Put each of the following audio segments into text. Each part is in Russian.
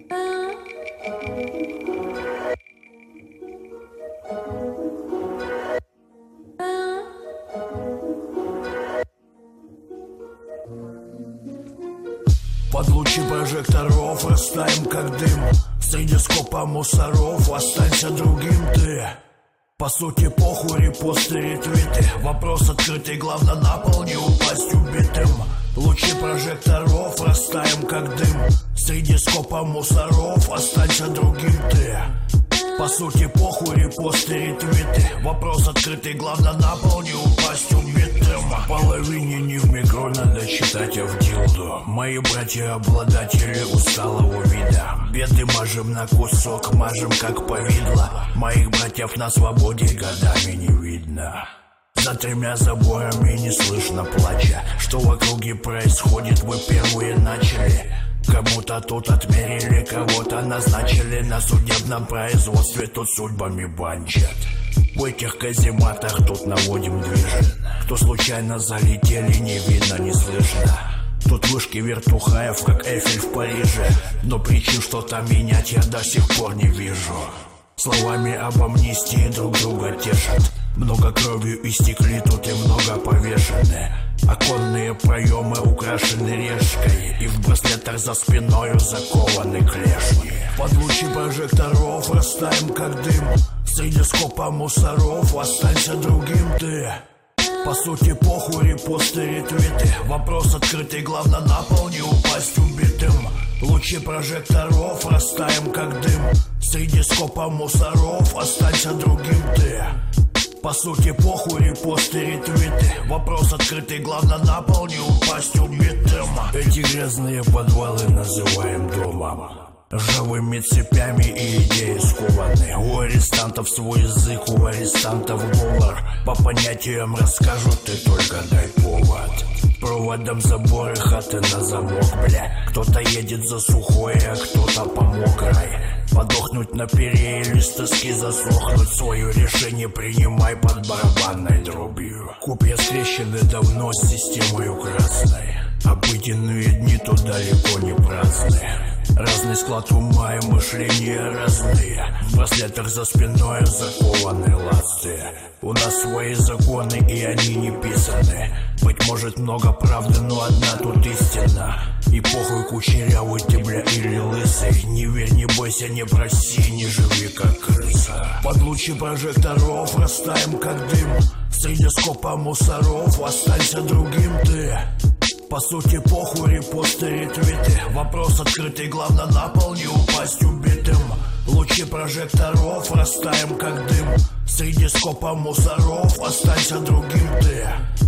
Под лучи прожекторов растаем как дым. Среди скопа мусоров останься другим ты. По сути похуй репосты, ретвиты. Вопрос открытый, главное на пол не упасть убитым. Лучи прожекторов растаем как дым. Среди скопа мусоров останься другим ты. По сути похуй репосты, ретвиты. Вопрос открытый, главное на пол не упасть убитым. Половине не в микро надо читать, а в дилду. Мои братья обладатели усталого вида. Беды мажем на кусок, мажем как повидло. Моих братьев на свободе годами не видно. За тремя заборами не слышно плача. Что в округе происходит, вы первые начали. Кому-то тут отмерили, кого-то назначили. На судебном производстве тут судьбами банчат. В этих казематах тут наводим движен. Кто случайно залетели, не видно, не слышно. Тут вышки вертухаев, как Эйфель в Париже. Но причин что-то менять я до сих пор не вижу. Словами об амнистии друг друга тешат. Много кровью истекли, тут и много повешены. Оконные проемы украшены решкой. И в браслетах за спиною закованы клешни. Под лучи прожекторов растаем как дым. Среди скопа мусоров останься другим ты. По сути похуй репосты, ретвиты. Вопрос открытый, главное на пол не упасть убитым. Лучи прожекторов растаем как дым. Среди скопа мусоров останься другим ты. По сути похуй репосты, ретвиты. Вопрос открытый, главное на пол не упасть убитым. Эти грязные подвалы называем домом. Ржавыми цепями и идеи скованы. У арестантов свой язык, у арестантов говор. По понятиям расскажут, ты только дай повод. Проводом заборы хаты на замок, бля. Кто-то едет за сухой, а кто-то по мокрой. Подохнуть на пере или с тоски засохнуть. Свое решение принимай под барабанной дробью. Копья скрещены давно с системой красной. Обыденные дни тут далеко не праздные. Разный склад ума и мышления разные. В браслетах за спиной закованы ласты. У нас свои законы, и они не писаны. Быть может много правды, но одна тут истина. И похуй кучерявый ты, бля, или лысый. Не верь, не бойся, не проси, не живи как крыса. Под лучи прожекторов растаем как дым. Среди скопа мусоров останься другим ты. По сути похуй репосты, ретвиты. Вопрос открытый, главное на пол не упасть убитым. Лучи прожекторов растаем как дым. Среди скопа мусоров останься другим ты.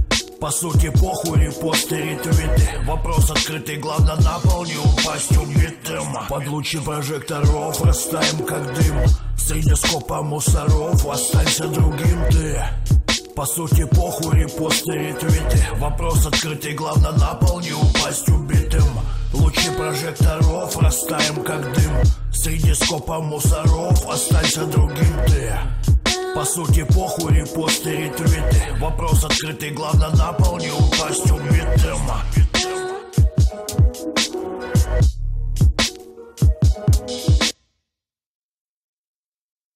По сути похуй репосты, ретвиты. Вопрос открытый, главное на пол не упасть убитым. Под лучи прожекторов растаем как дым. Среди скопа мусоров останься другим ты. По сути похуй репосты, ретвиты. Вопрос открытый, главное на пол не упасть убитым. Лучи прожекторов растаем как дым. Среди скопа мусоров останься другим ты. По сути похуй репосты, ретвиты. Вопрос открытый, главное на пол не упасть убитым.